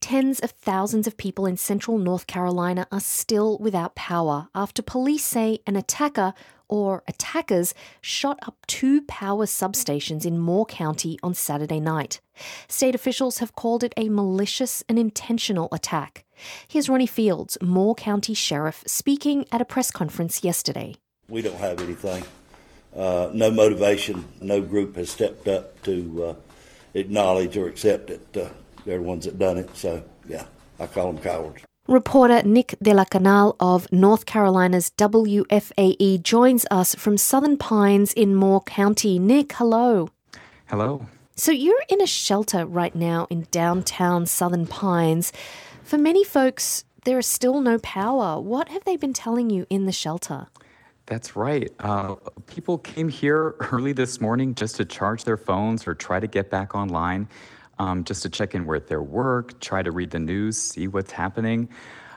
Tens of thousands of people in central North Carolina are still without power after police say an attacker or attackers shot up two power substations in Moore County on Saturday night. State officials have called it a malicious and intentional attack. Here's Ronnie Fields, Moore County Sheriff, speaking at a press conference yesterday. We don't have anything. No motivation. No group has stepped up to acknowledge or accept it. They're the ones that done it. So, yeah, I call them cowards. Reporter Nick De La Canal of North Carolina's WFAE joins us from Southern Pines in Moore County. Nick, hello. Hello. So you're in a shelter right now in downtown Southern Pines. For many folks, there is still no power. What have they been telling you in the shelter? That's right. People came here early this morning just to charge their phones or try to get back online, just to check in with their work, try to read the news, see what's happening.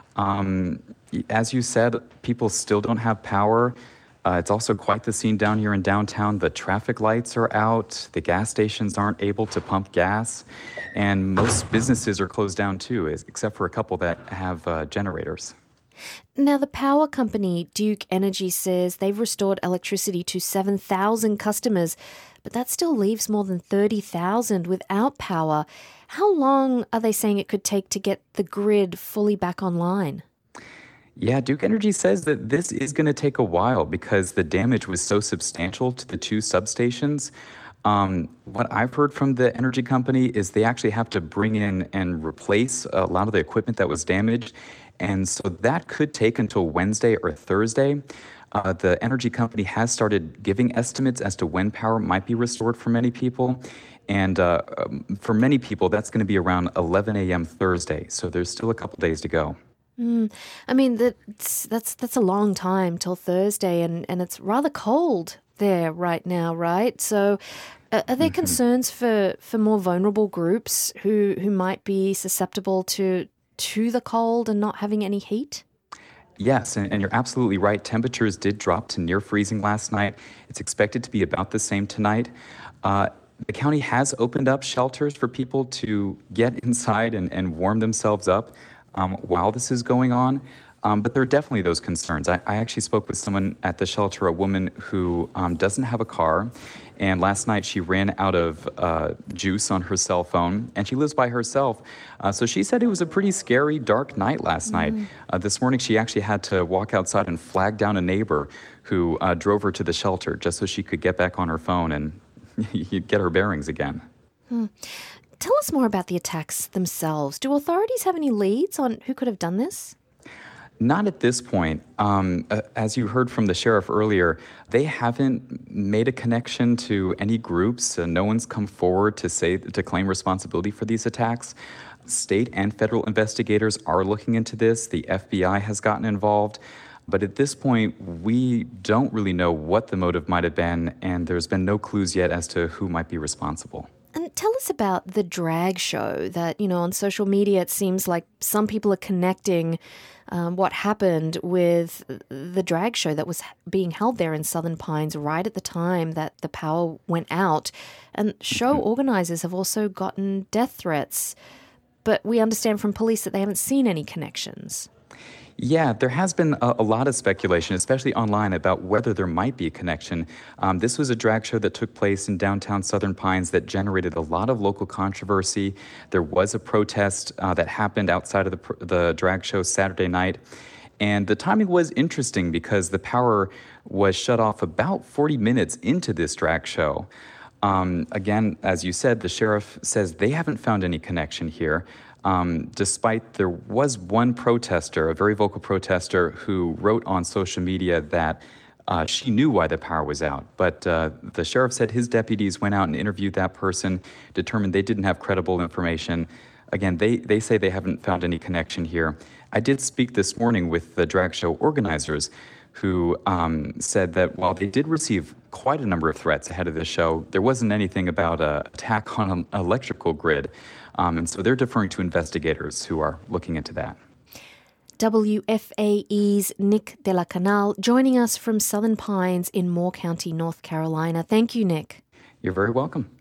As you said, people still don't have power. It's also quite the scene down here in downtown. The traffic lights are out, the gas stations aren't able to pump gas, and most businesses are closed down too, except for a couple that have generators. Now, the power company, Duke Energy, says they've restored electricity to 7,000 customers, but that still leaves more than 30,000 without power. How long are they saying it could take to get the grid fully back online? Yeah, Duke Energy says that this is going to take a while because the damage was so substantial to the two substations. What I've heard from the energy company is they actually have to bring in and replace a lot of the equipment that was damaged. And so that could take until Wednesday or Thursday. The energy company has started giving estimates as to when power might be restored for many people. And for many people, that's going to be around 11 a.m. Thursday. So there's still a couple days to go. I mean, that's a long time till Thursday, and it's rather cold there right now, right? So are there concerns for more vulnerable groups who might be susceptible to the cold and not having any heat? Yes, and you're absolutely right. Temperatures did drop to near freezing last night. It's expected to be about the same tonight. The county has opened up shelters for people to get inside and warm themselves up while this is going on. But there are definitely those concerns. I actually spoke with someone at the shelter, a woman who doesn't have a car. And last night she ran out of juice on her cell phone, and she lives by herself. So she said it was a pretty scary, dark night last night. This morning she actually had to walk outside and flag down a neighbor who drove her to the shelter just so she could get back on her phone and get her bearings again. Tell us more about the attacks themselves. Do authorities have any leads on who could have done this? Not at this point. As you heard from the sheriff earlier, they haven't made a connection to any groups. No one's come forward to claim responsibility for these attacks. State and federal investigators are looking into this. The FBI has gotten involved. But at this point, we don't really know what the motive might have been, and there's been no clues yet as to who might be responsible. And tell us about the drag show that, on social media, it seems like some people are connecting what happened with the drag show that was being held there in Southern Pines right at the time that the power went out. And show organizers have also gotten death threats. But we understand from police that they haven't seen any connections. Yeah, there has been a lot of speculation, especially online, about whether there might be a connection. This was a drag show that took place in downtown Southern Pines that generated a lot of local controversy. There was a protest that happened outside of the drag show Saturday night. And the timing was interesting because the power was shut off about 40 minutes into this drag show. Again, as you said, the sheriff says they haven't found any connection here. Despite there was one protester, a very vocal protester, who wrote on social media that she knew why the power was out. But the sheriff said his deputies went out and interviewed that person, determined they didn't have credible information. Again, they say they haven't found any connection here. I did speak this morning with the drag show organizers who said that while they did receive quite a number of threats ahead of the show, there wasn't anything about an attack on an electrical grid. And so they're deferring to investigators who are looking into that. WFAE's Nick De La Canal joining us from Southern Pines in Moore County, North Carolina. Thank you, Nick. You're very welcome.